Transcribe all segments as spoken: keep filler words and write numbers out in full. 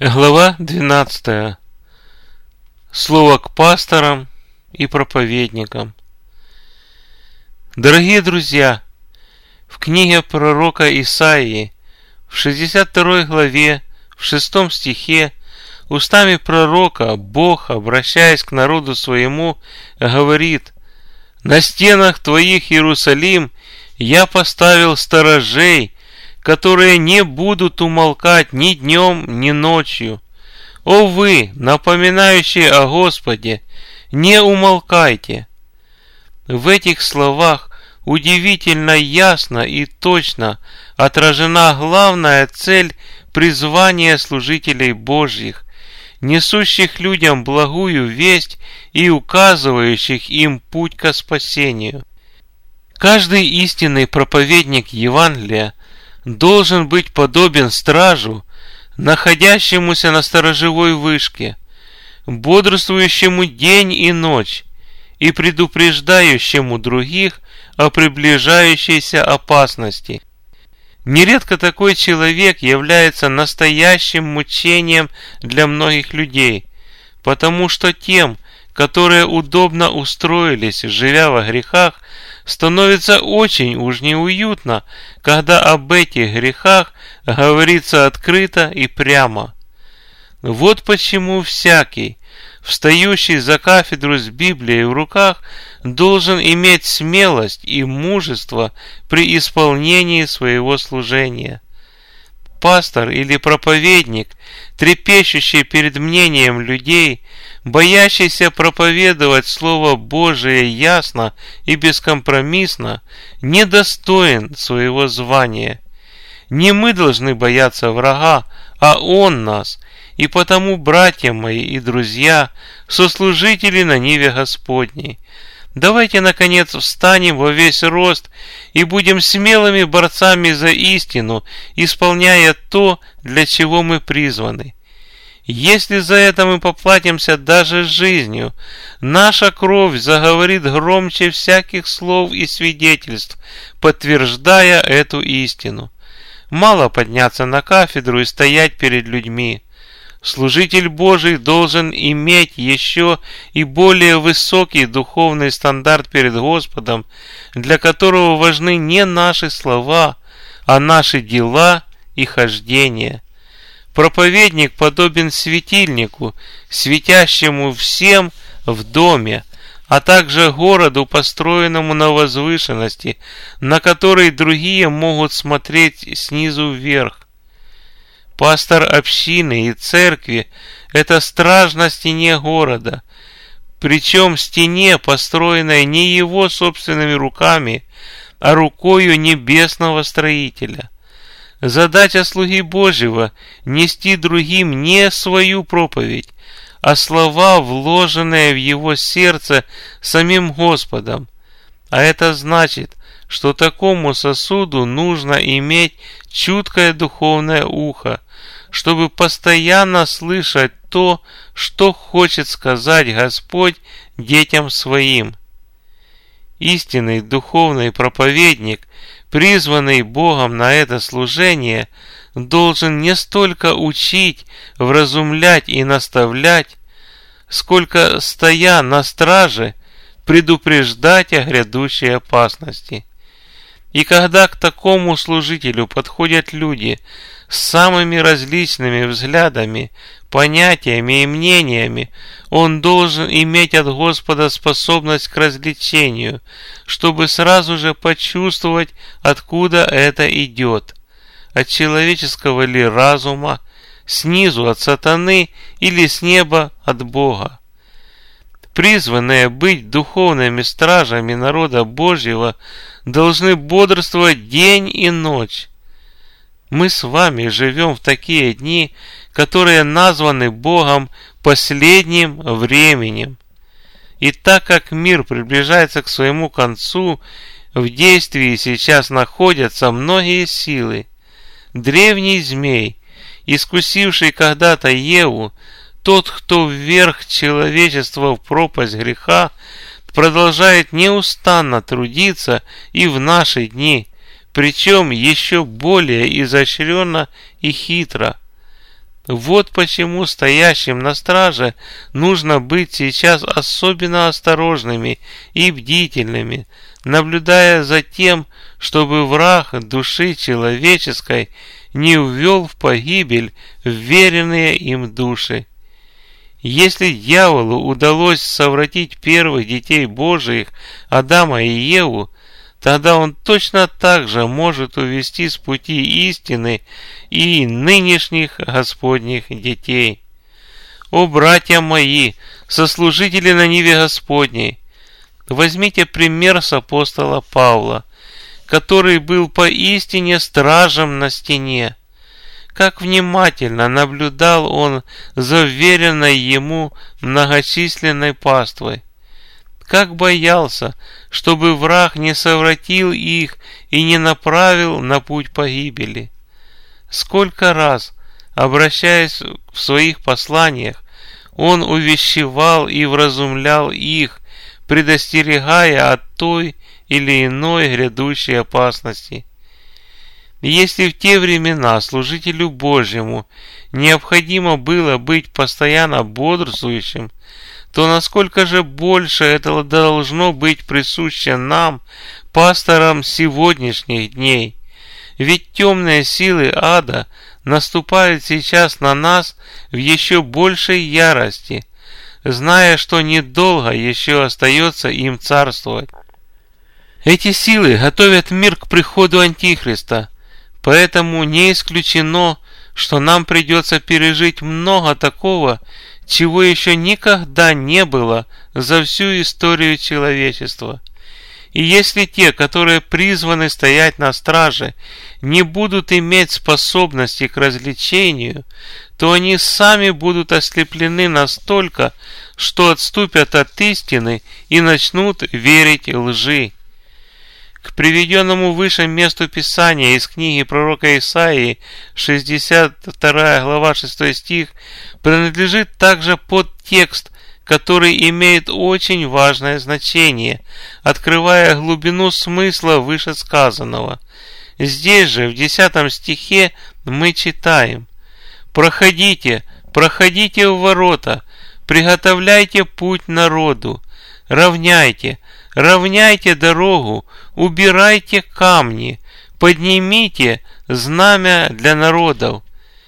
Глава двенадцатая. Слово к пасторам и проповедникам. Дорогие друзья, в книге пророка Исаии в шестьдесят второй главе, в шестом стихе, устами пророка Бог, обращаясь к народу своему, говорит: «На стенах твоих, Иерусалим, я поставил сторожей, которые не будут умолкать ни днем, ни ночью. О вы, напоминающие о Господе, не умолкайте!» В этих словах удивительно ясно и точно отражена главная цель призвания служителей Божьих, несущих людям благую весть и указывающих им путь ко спасению. Каждый истинный проповедник Евангелия должен быть подобен стражу, находящемуся на сторожевой вышке, бодрствующему день и ночь и предупреждающему других о приближающейся опасности. Нередко такой человек является настоящим мучением для многих людей, потому что тем, которые удобно устроились, живя во грехах, становится очень уж неуютно, когда об этих грехах говорится открыто и прямо. Вот почему всякий, встающий за кафедру с Библией в руках, должен иметь смелость и мужество при исполнении своего служения. Пастор или проповедник, трепещущий перед мнением людей, боящийся проповедовать Слово Божие ясно и бескомпромиссно, недостоин своего звания. Не мы должны бояться врага, а он нас, и потому, братья мои и друзья, сослужители на ниве Господней, давайте, наконец, встанем во весь рост и будем смелыми борцами за истину, исполняя то, для чего мы призваны. Если за это мы поплатимся даже жизнью, наша кровь заговорит громче всяких слов и свидетельств, подтверждая эту истину. Мало подняться на кафедру и стоять перед людьми. Служитель Божий должен иметь еще и более высокий духовный стандарт перед Господом, для которого важны не наши слова, а наши дела и хождения. Проповедник подобен светильнику, светящему всем в доме, а также городу, построенному на возвышенности, на который другие могут смотреть снизу вверх. Пастор общины и церкви – это страж на стене города, причем стене, построенной не его собственными руками, а рукою небесного строителя. Задача слуги Божьего – нести другим не свою проповедь, а слова, вложенные в его сердце самим Господом. А это значит, что такому сосуду нужно иметь чуткое духовное ухо, чтобы постоянно слышать то, что хочет сказать Господь детям своим. Истинный духовный проповедник, призванный Богом на это служение, должен не столько учить, вразумлять и наставлять, сколько, стоя на страже, предупреждать о грядущей опасности. И когда к такому служителю подходят люди с самыми различными взглядами, понятиями и мнениями, он должен иметь от Господа способность к развлечению, чтобы сразу же почувствовать, откуда это идет. От человеческого ли разума, снизу от сатаны или с неба от Бога. Призванные быть духовными стражами народа Божьего, должны бодрствовать день и ночь. Мы с вами живем в такие дни, которые названы Богом последним временем. И так как мир приближается к своему концу, в действии сейчас находятся многие силы. Древний змей, искусивший когда-то Еву, тот, кто вверг человечество в пропасть греха, продолжает неустанно трудиться и в наши дни, причем еще более изощренно и хитро. Вот почему стоящим на страже нужно быть сейчас особенно осторожными и бдительными, наблюдая за тем, чтобы враг души человеческой не увел в погибель вверенные им души. Если дьяволу удалось совратить первых детей Божиих, Адама и Еву, тогда он точно так же может увести с пути истины и нынешних Господних детей. О, братья мои, сослужители на ниве Господней, возьмите пример с апостола Павла, который был поистине стражем на стене. Как внимательно наблюдал он за вверенной ему многочисленной паствой. Как боялся, чтобы враг не совратил их и не направил на путь погибели. Сколько раз, обращаясь в своих посланиях, он увещевал и вразумлял их, предостерегая от той или иной грядущей опасности. Если в те времена служителю Божьему необходимо было быть постоянно бодрствующим, то насколько же больше это должно быть присуще нам, пасторам сегодняшних дней? Ведь темные силы ада наступают сейчас на нас в еще большей ярости, зная, что недолго еще остается им царствовать. Эти силы готовят мир к приходу Антихриста, поэтому не исключено, что нам придется пережить много такого, чего еще никогда не было за всю историю человечества. И если те, которые призваны стоять на страже, не будут иметь способности к развлечению, то они сами будут ослеплены настолько, что отступят от истины и начнут верить лжи. К приведенному выше месту Писания из книги пророка Исаии, шестьдесят вторая глава, шестой стих, принадлежит также подтекст, который имеет очень важное значение, открывая глубину смысла вышесказанного. Здесь же, в десятом стихе, мы читаем: «Проходите, проходите в ворота, приготовляйте путь народу, равняйте, равняйте дорогу, убирайте камни, поднимите знамя для народов».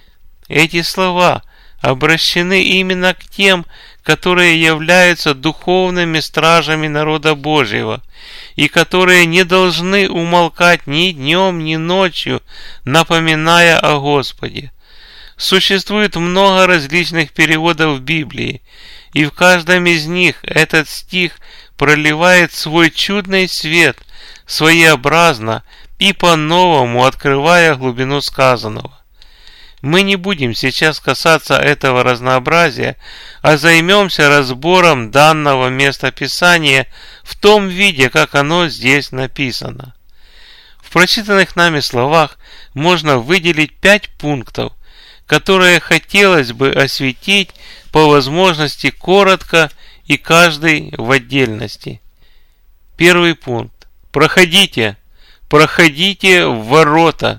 Эти слова обращены именно к тем, которые являются духовными стражами народа Божьего, и которые не должны умолкать ни днем, ни ночью, напоминая о Господе. Существует много различных переводов Библии, и в каждом из них этот стих проливает свой чудный свет, своеобразно и по-новому открывая глубину сказанного. Мы не будем сейчас касаться этого разнообразия, а займемся разбором данного местописания в том виде, как оно здесь написано. В прочитанных нами словах можно выделить пять пунктов, которые хотелось бы осветить по возможности коротко и каждый в отдельности. Первый пункт. Проходите, проходите в ворота.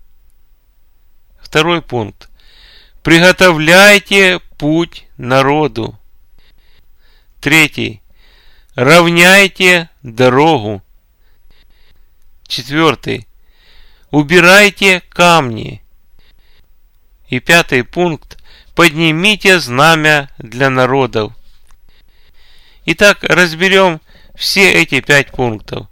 Второй пункт. Приготовляйте путь народу. Третий. Равняйте дорогу. Четвертый. Убирайте камни. И пятый пункт. Поднимите знамя для народов. Итак, разберем все эти пять пунктов.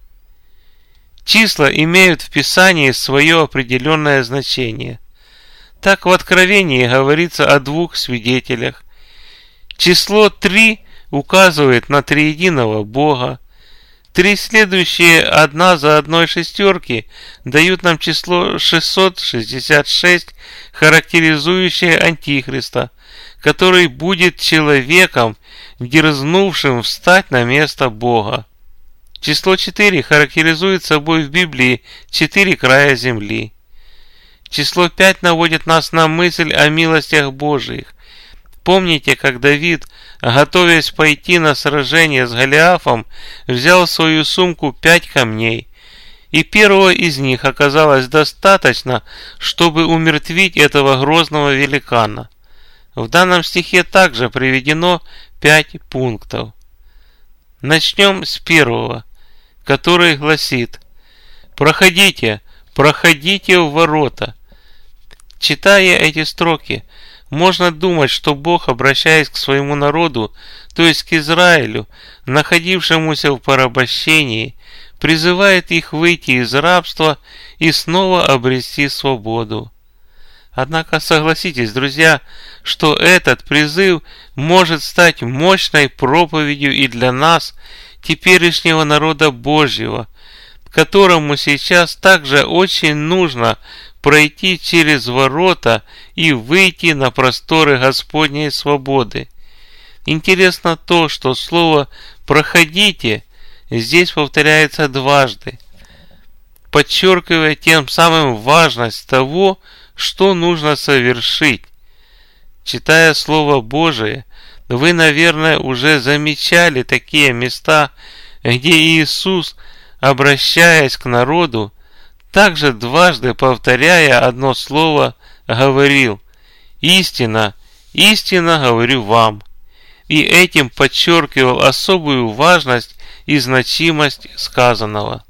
Числа имеют в Писании свое определенное значение. Так в Откровении говорится о двух свидетелях. Число три указывает на триединого Бога. Три следующие одна за одной шестерки дают нам число шестьсот шестьдесят шесть, характеризующее Антихриста, который будет человеком, дерзнувшим встать на место Бога. Число четыре характеризует собой в Библии четыре края земли. Число пять наводит нас на мысль о милостях Божиих. Помните, как Давид, готовясь пойти на сражение с Голиафом, взял в свою сумку пять камней, и первого из них оказалось достаточно, чтобы умертвить этого грозного великана. В данном стихе также приведено пять пунктов. Начнем с первого, который гласит: «Проходите, проходите в ворота». Читая эти строки, можно думать, что Бог, обращаясь к своему народу, то есть к Израилю, находившемуся в порабощении, призывает их выйти из рабства и снова обрести свободу. Однако согласитесь, друзья, что этот призыв может стать мощной проповедью и для нас, теперешнего народа Божьего, которому сейчас также очень нужно пройти через ворота и выйти на просторы Господней свободы. Интересно то, что слово «проходите» здесь повторяется дважды, подчеркивая тем самым важность того, что нужно совершить. Читая Слово Божие, вы, наверное, уже замечали такие места, где Иисус, обращаясь к народу, также дважды повторяя одно слово, говорил: «Истина, истина говорю вам», и этим подчеркивал особую важность и значимость сказанного.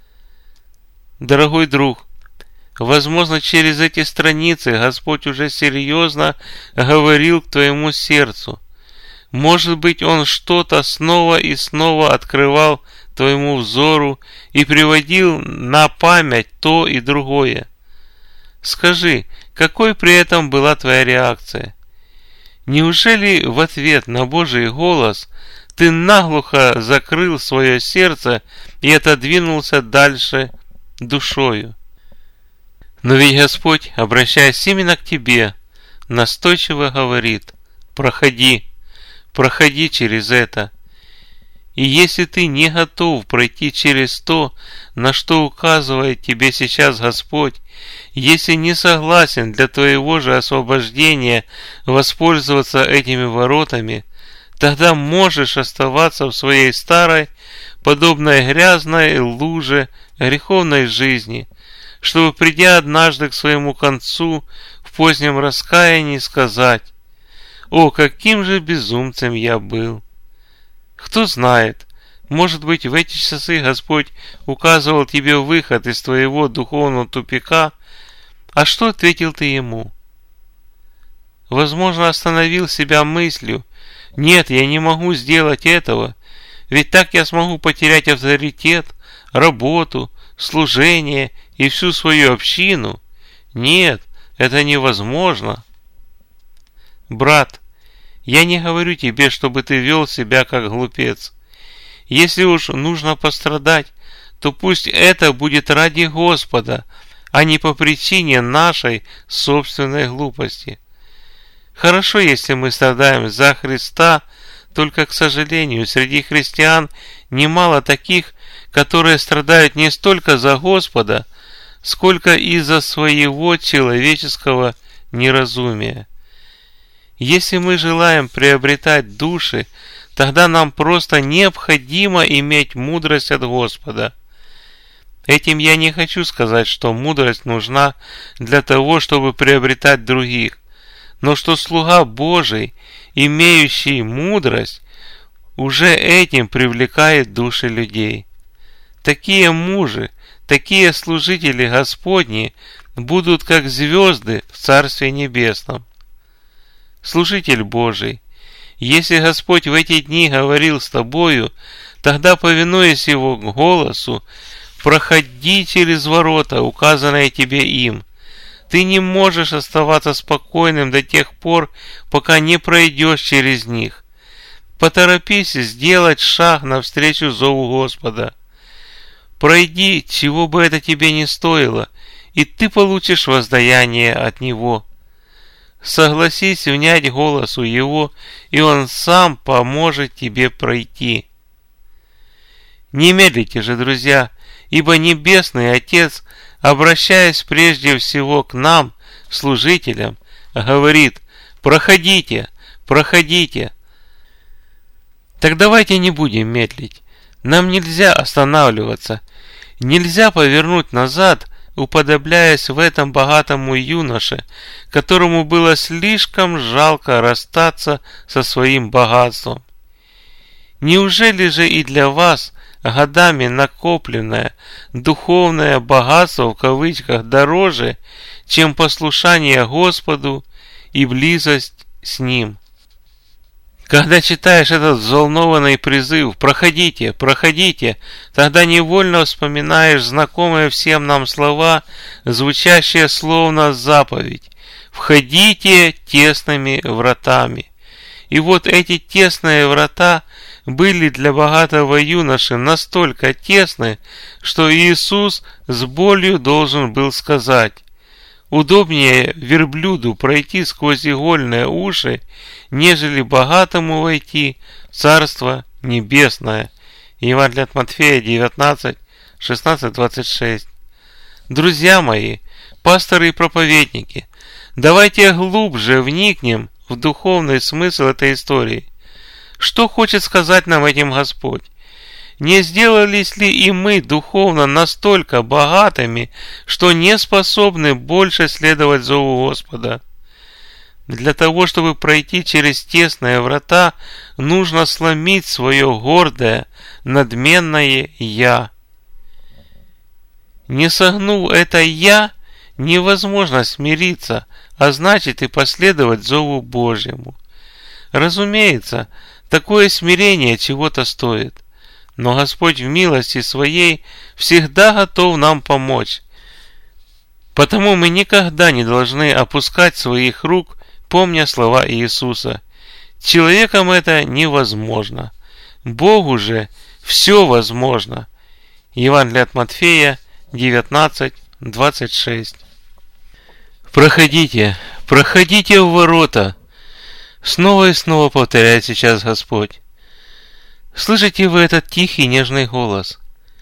Дорогой друг, возможно, через эти страницы Господь уже серьезно говорил к твоему сердцу. Может быть, Он что-то снова и снова открывал твоему взору и приводил на память то и другое. Скажи, какой при этом была твоя реакция? Неужели в ответ на Божий голос ты наглухо закрыл свое сердце и отодвинулся дальше душою? Но ведь Господь, обращаясь именно к тебе, настойчиво говорит: проходи, проходи через это. И если ты не готов пройти через то, на что указывает тебе сейчас Господь, если не согласен для твоего же освобождения воспользоваться этими воротами, тогда можешь оставаться в своей старой, подобной грязной луже греховной жизни, чтобы, придя однажды к своему концу в позднем раскаянии, сказать: «О, каким же безумцем я был!» Кто знает, может быть, в эти часы Господь указывал тебе выход из твоего духовного тупика, а что ответил ты Ему? Возможно, остановил себя мыслью: «Нет, я не могу сделать этого, ведь так я смогу потерять авторитет, работу, служение и всю свою общину. Нет, это невозможно». Брат, я не говорю тебе, чтобы ты вел себя как глупец. Если уж нужно пострадать, то пусть это будет ради Господа, а не по причине нашей собственной глупости. Хорошо, если мы страдаем за Христа, только, к сожалению, среди христиан немало таких, которые страдают не столько за Господа, сколько из-за своего человеческого неразумия. Если мы желаем приобретать души, тогда нам просто необходимо иметь мудрость от Господа. Этим я не хочу сказать, что мудрость нужна для того, чтобы приобретать других, но что слуга Божий, имеющий мудрость, уже этим привлекает души людей. Такие мужи, такие служители Господни будут как звезды в Царстве Небесном. Служитель Божий, если Господь в эти дни говорил с тобою, тогда, повинуясь Его голосу, проходи через ворота, указанные тебе им. Ты не можешь оставаться спокойным до тех пор, пока не пройдешь через них. Поторопись сделать шаг навстречу зову Господа. Пройди, чего бы это тебе ни стоило, и ты получишь воздаяние от Него. Согласись внять голосу Его, и Он сам поможет тебе пройти. Не медлите же, друзья, ибо Небесный Отец, обращаясь прежде всего к нам, служителям, говорит: проходите, проходите. Так давайте не будем медлить. Нам нельзя останавливаться, нельзя повернуть назад уподобляясь в этом богатому юноше, которому было слишком жалко расстаться со своим богатством. Неужели же и для вас годами накопленное духовное богатство в кавычках дороже, чем послушание Господу и близость с Ним? Когда читаешь этот взволнованный призыв «Проходите, проходите», тогда невольно вспоминаешь знакомые всем нам слова, звучащие словно заповедь «Входите тесными вратами». И вот эти тесные врата были для богатого юноши настолько тесны, что Иисус с болью должен был сказать: удобнее верблюду пройти сквозь игольные уши, нежели богатому войти в Царство Небесное. Евангелие от Матфея девятнадцать, шестнадцать, двадцать шесть. Друзья мои, пасторы и проповедники, давайте глубже вникнем в духовный смысл этой истории. Что хочет сказать нам этим Господь? Не сделались ли и мы духовно настолько богатыми, что не способны больше следовать зову Господа? Для того, чтобы пройти через тесные врата, нужно сломить свое гордое, надменное «я». Не согнув это «я», невозможно смириться, а значит и последовать зову Божьему. Разумеется, такое смирение чего-то стоит. Но Господь в милости Своей всегда готов нам помочь. Потому мы никогда не должны опускать своих рук, помня слова Иисуса. Человеком это невозможно. Богу же все возможно. Евангелие от Матфея девятнадцать, двадцать шесть. Проходите, проходите в ворота. Снова и снова повторяет сейчас Господь. Слышите вы этот тихий, нежный голос?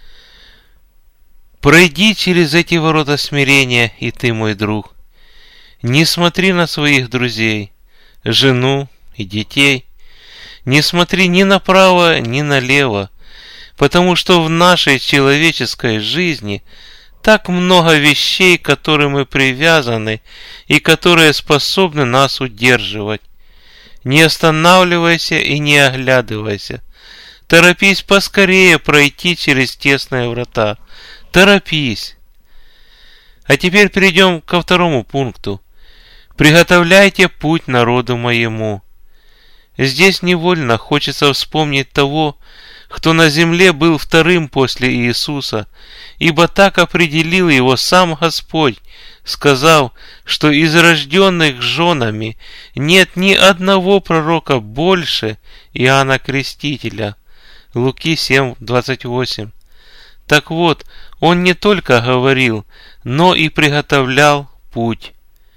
Пройди через эти ворота смирения, и ты, мой друг. Не смотри на своих друзей, жену и детей. Не смотри ни направо, ни налево, потому что в нашей человеческой жизни так много вещей, к которым мы привязаны и которые способны нас удерживать. Не останавливайся и не оглядывайся. Торопись поскорее пройти через тесные врата. Торопись. А теперь перейдем ко второму пункту. Приготовляйте путь народу моему. Здесь невольно хочется вспомнить того, кто на земле был вторым после Иисуса, ибо так определил его сам Господь, сказав, что из рожденных женами нет ни одного пророка больше Иоанна Крестителя. Луки семь, двадцать восемь. Так вот, он не только говорил, но и приготовлял путь.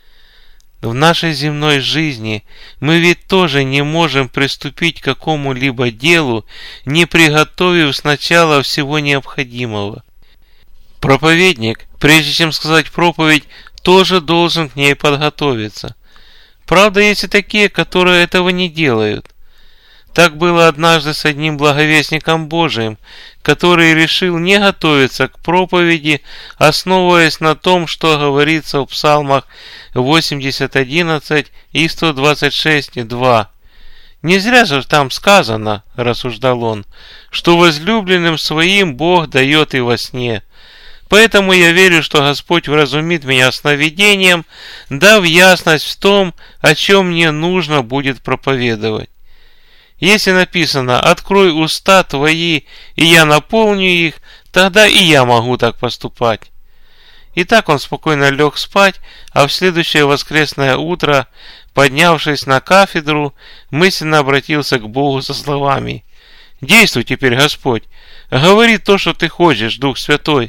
В нашей земной жизни мы ведь тоже не можем приступить к какому-либо делу, не приготовив сначала всего необходимого. Проповедник, прежде чем сказать проповедь, тоже должен к ней подготовиться. Правда, есть и такие, которые этого не делают. Так было однажды с одним благовестником Божиим, который решил не готовиться к проповеди, основываясь на том, что говорится в Псалмах восемьдесят одиннадцать и сто двадцать шесть два. «Не зря же там сказано, — рассуждал он, — что возлюбленным своим Бог дает и во сне. Поэтому я верю, что Господь вразумит меня сновидением, дав ясность в том, о чем мне нужно будет проповедовать. Если написано «Открой уста твои, и я наполню их», тогда и я могу так поступать». И так он спокойно лег спать, а в следующее воскресное утро, поднявшись на кафедру, мысленно обратился к Богу со словами: «Действуй теперь, Господь, говори то, что ты хочешь, Дух Святой».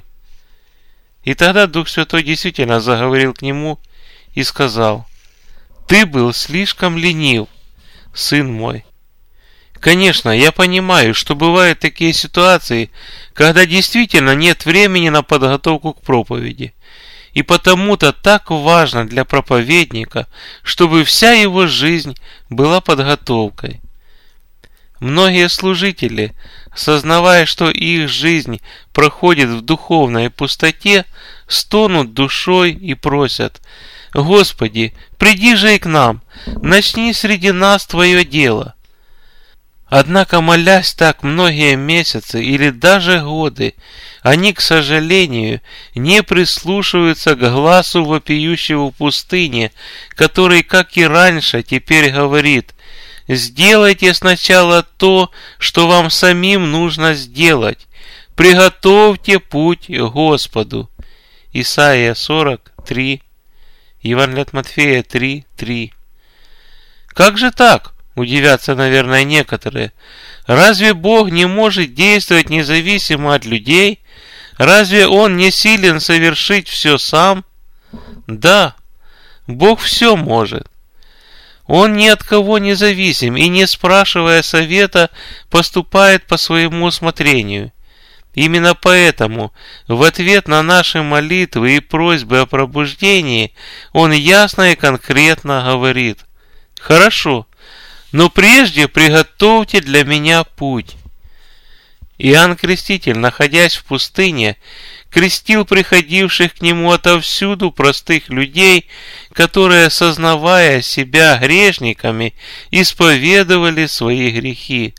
И тогда Дух Святой действительно заговорил к нему и сказал: «Ты был слишком ленив, сын мой». Конечно, я понимаю, что бывают такие ситуации, когда действительно нет времени на подготовку к проповеди. И потому-то так важно для проповедника, чтобы вся его жизнь была подготовкой. Многие служители, сознавая, что их жизнь проходит в духовной пустоте, стонут душой и просят: «Господи, приди же и к нам, начни среди нас Твое дело». Однако, молясь так многие месяцы или даже годы, они, к сожалению, не прислушиваются к глазу вопиющего в пустыне, который, как и раньше, теперь говорит: «Сделайте сначала то, что вам самим нужно сделать. Приготовьте путь Господу». Исайя сорок три, Евангелие от Матфея три три. Как же так? Удивятся, наверное, некоторые. Разве Бог не может действовать независимо от людей? Разве Он не силен совершить все сам? Да, Бог все может. Он ни от кого не зависим и, не спрашивая совета, поступает по своему усмотрению. Именно поэтому в ответ на наши молитвы и просьбы о пробуждении Он ясно и конкретно говорит: «Хорошо, но прежде приготовьте для меня путь». Иоанн Креститель, находясь в пустыне, крестил приходивших к нему отовсюду простых людей, которые, сознавая себя грешниками, исповедовали свои грехи.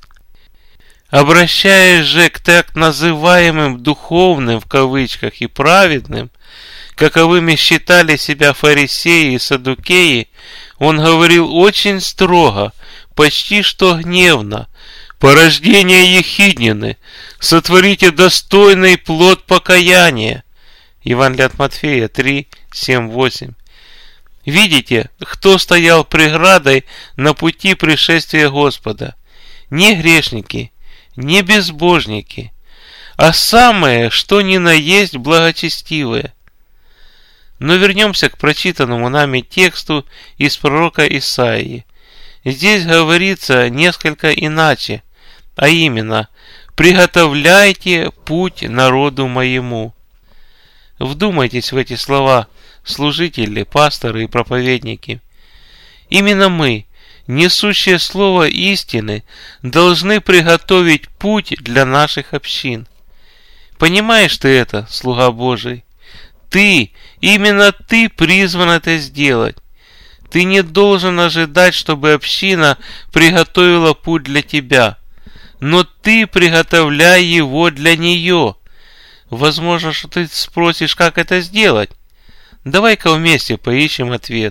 Обращаясь же к так называемым «духовным» в кавычках и «праведным», каковыми считали себя фарисеи и саддукеи, он говорил очень строго, почти что гневно: «Порождение ехиднины, сотворите достойный плод покаяния». Евангелие от Матфея три семь восемь. Видите, кто стоял преградой на пути пришествия Господа? Не грешники, не безбожники, а самые, что ни на есть, благочестивые. Но вернемся к прочитанному нами тексту из пророка Исаии. Здесь говорится несколько иначе, а именно: «Приготовляйте путь народу моему». Вдумайтесь в эти слова, служители, пасторы и проповедники. Именно мы, несущие слово истины, должны приготовить путь для наших общин. Понимаешь ты это, слуга Божий? Ты, именно ты призван это сделать. Ты не должен ожидать, чтобы община приготовила путь для тебя, но ты приготовляй его для нее. Возможно, что ты спросишь, как это сделать. Давай-ка вместе поищем ответ.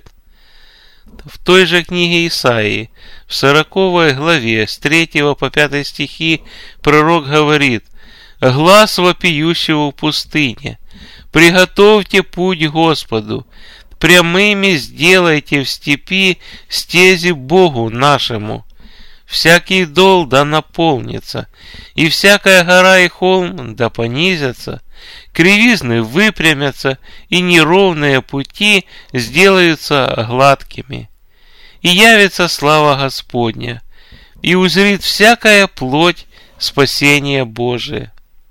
В той же книге Исаии, в сороковой главе, с третьего по пятый стихи, пророк говорит: «Глас вопиющего в пустыне, приготовьте путь Господу, прямыми сделайте в степи стези Богу нашему. Всякий дол да наполнится, и всякая гора и холм да понизятся, кривизны выпрямятся, и неровные пути сделаются гладкими. И явится слава Господня, и узрит всякая плоть спасение Божие».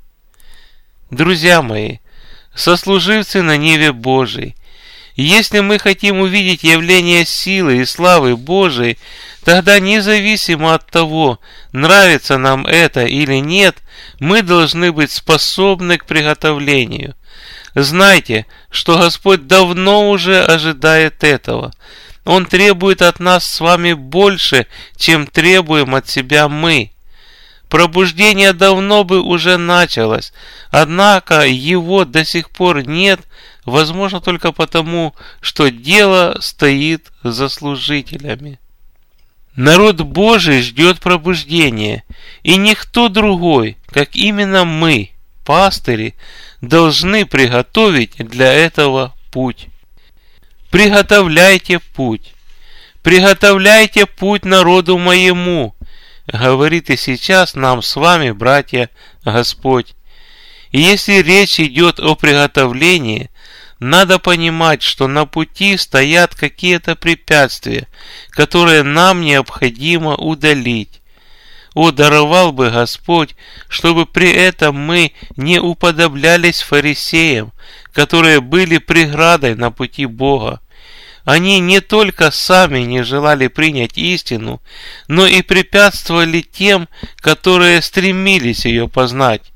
Друзья мои, сослуживцы на ниве Божией, если мы хотим увидеть явление силы и славы Божией, тогда независимо от того, нравится нам это или нет, мы должны быть способны к приготовлению. Знайте, что Господь давно уже ожидает этого. Он требует от нас с вами больше, чем требуем от себя мы. Пробуждение давно бы уже началось, однако его до сих пор нет, возможно только потому, что дело стоит за служителями. Народ Божий ждет пробуждения, и никто другой, как именно мы, пастыри, должны приготовить для этого путь. Приготовляйте путь. Приготовляйте путь народу моему, говорит и сейчас нам с вами, братья, Господь. И если речь идет о приготовлении, надо понимать, что на пути стоят какие-то препятствия, которые нам необходимо удалить. О, даровал бы Господь, чтобы при этом мы не уподоблялись фарисеям, которые были преградой на пути Бога. Они не только сами не желали принять истину, но и препятствовали тем, которые стремились ее познать.